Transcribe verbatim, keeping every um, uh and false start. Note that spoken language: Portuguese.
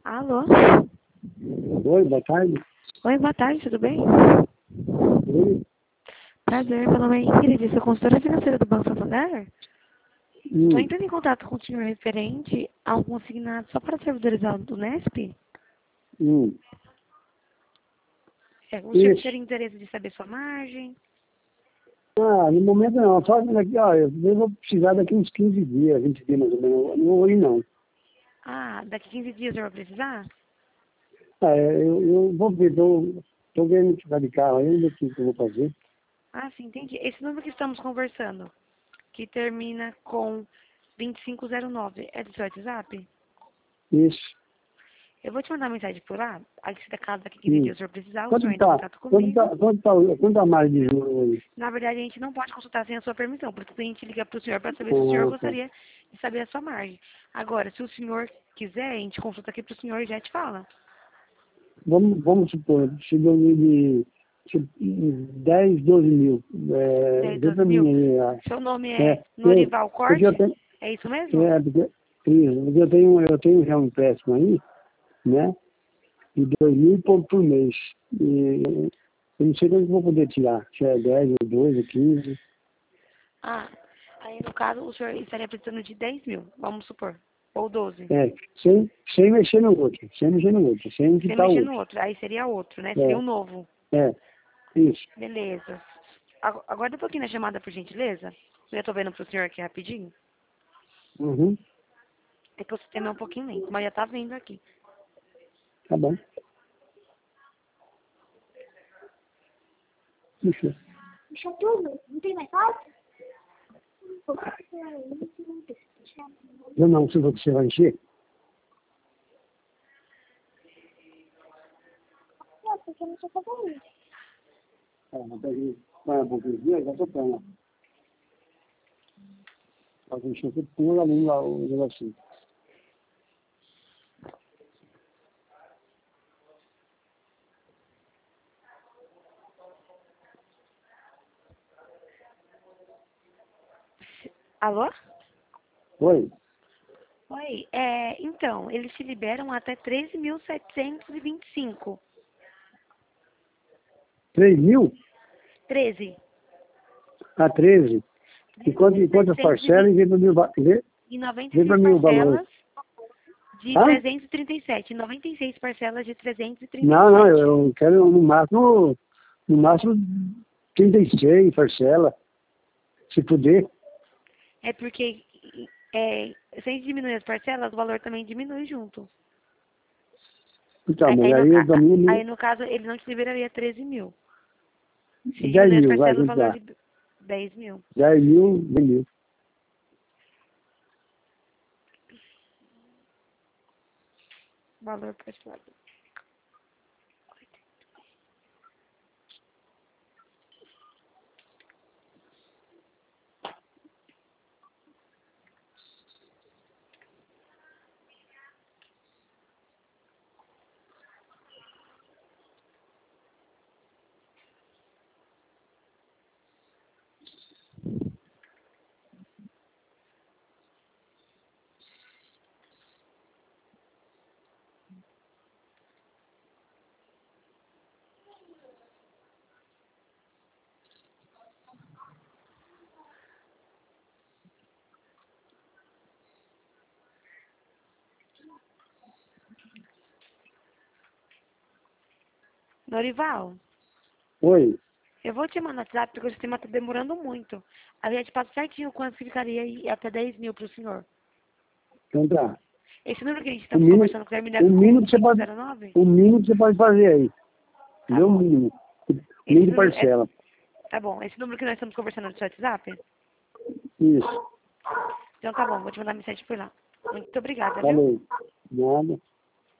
Alô? Oi, boa tarde. Oi, boa tarde, tudo bem? Oi. Prazer, meu nome é Ingrid, sou consultora financeira do Banco Santander. Estou Hum, entrando em contato com o senhor referente a um consignado só para servidores do Nesp. hum. É, o senhor Isso. teria interesse de saber sua margem? Ah, no momento não. Só daqui, ó, eu vou precisar daqui uns quinze dias, vinte dias mais ou menos. Não vou ir não. Ah, daqui quinze dias o senhor vai precisar? Ah, eu, eu vou ver, tô, tô vendo ficar de carro ainda, o que que eu vou fazer. Ah, sim, entendi. Esse número que estamos conversando, que termina com vinte e cinco zero nove, é do seu WhatsApp? Isso. Eu vou te mandar uma mensagem por lá, aí se da casa daqui quinze Hum. dias o senhor precisar, o senhor Quanto entra em tá? contato Quanto comigo. tá, quanto tá, quanto tá a margem de juros hoje? Na verdade, a gente não pode consultar sem a sua permissão, porque o cliente liga para o senhor para saber se o senhor Ah, tá. gostaria de saber a sua margem. Agora, se o senhor quiser, a gente consulta aqui para o senhor e já te fala. Vamos, vamos supor, chegou de de dez, doze mil. É, dez, vê doze pra mil. mim aí. ah. Seu nome É, é eu, Norival porque eu Corte? tenho, É isso mesmo? é, porque, isso, porque eu tenho, eu tenho já um empréstimo aí, né? De dois mil e pouco por mês. E eu não sei quando eu vou poder tirar. Se é dez ou doze ou quinze. Ah, aí no caso o senhor estaria precisando de dez mil, vamos supor. Ou doze. É, sem, sem mexer no outro. Sem mexer no outro. Sem Sem quitar o mexer no outro. outro. Aí seria outro, né? Seria É, um novo. é, isso. Beleza. Agu- Aguarda um pouquinho na chamada, por gentileza. Eu tô vendo pro senhor aqui rapidinho. Uhum, É que o sistema é um pouquinho lento, mas já tá vendo aqui. tá bom. Isso. Deixa tudo? Não tem mais foto? Eu não sei o que você vai encher. Não, porque eu não sei fazer isso. Ah, mas aí, vai um pouquinho, já tô pronto. Pode encher tudo, pula ali lá o negocinho. Alô? Oi? Oi, é, então, eles te liberam até treze mil setecentos e vinte e cinco. três mil? treze. A treze. E quanto, e quantas parcelas? E vê pra mim, o va- vê, E noventa e vê pra seis mim o valor. parcelas de Hã? trezentos e trinta e sete. noventa e seis parcelas de trezentos e trinta e Não, não, eu sete. eu quero no máximo, no máximo trinta e seis parcela, se puder. É porque é, sem diminuir as parcelas, o valor também diminui junto. Então, Aí, mas aí, no, aí a- pra a- mim, aí, no caso, ele não te liberaria treze mil. Se dez diminuir as mil, vai, parcelas, o quanto valor dá? de dez mil. dez mil, dez mil. Valor parcelado. Norival, Oi, eu vou te mandar no WhatsApp porque o sistema está demorando muito. Aí eu te passo certinho quanto ficaria aí até dez mil para o senhor. então tá. Esse número que a gente O estamos mínimo, conversando termina o com mínimo vinte que e você cinco pode, zero nove? o mínimo que você pode fazer aí. Tá Meu bom. mínimo. O Esse mínimo de número é, parcela. tá bom. Esse número que nós estamos conversando no seu WhatsApp? Isso. Então tá bom, vou te mandar mensagem por lá. Muito obrigada, viu? Falei. Nada.